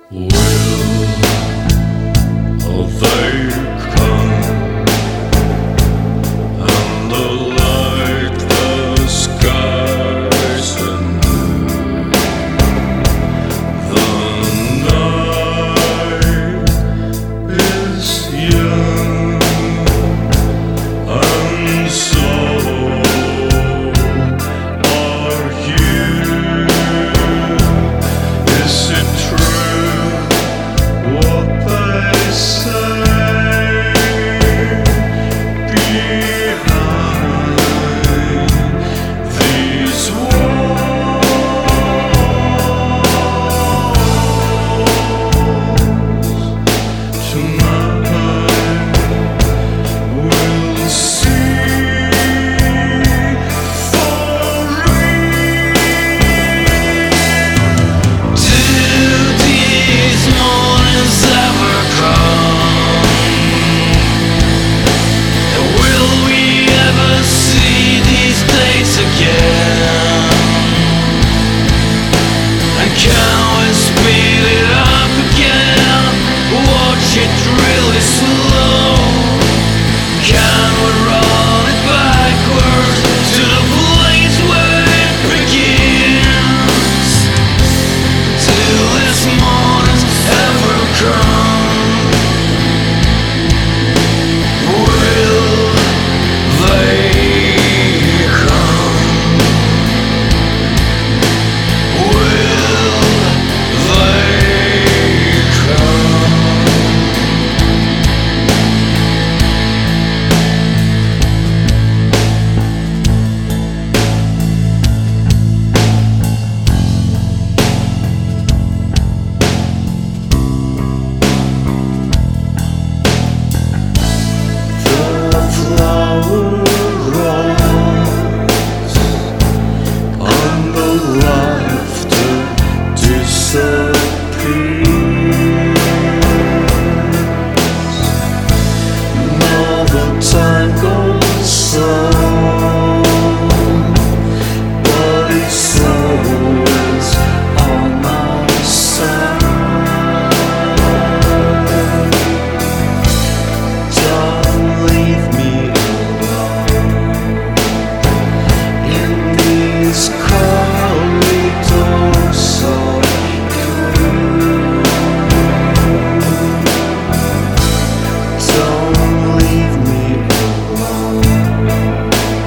Will they come and the light the skies anew? The night is young, and so are you. Is it true what they say behind these walls? Tonight we'll see for real. Do these mornings ever come? And will we ever see these days again? And can we speed it up again? Watch it really slow? Can we run it backwards to the place where it begins? Till this morning's ever come, will they come? Will they come? The flower rose and the laughter disappears. Now the time goes on, but it's always on my side. Don't leave me alone in these corridors of gloom. Don't leave me alone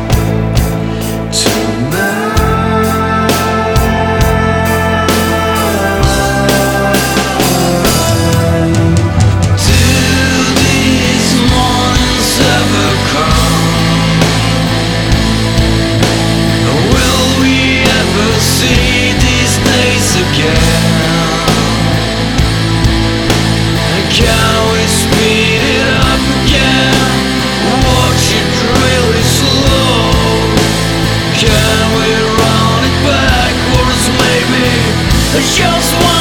tonight. Do these mornings ever come? Will we ever see these days again? And can we speed it up again? Watch it really slow? Can we run it backwards maybe? Just one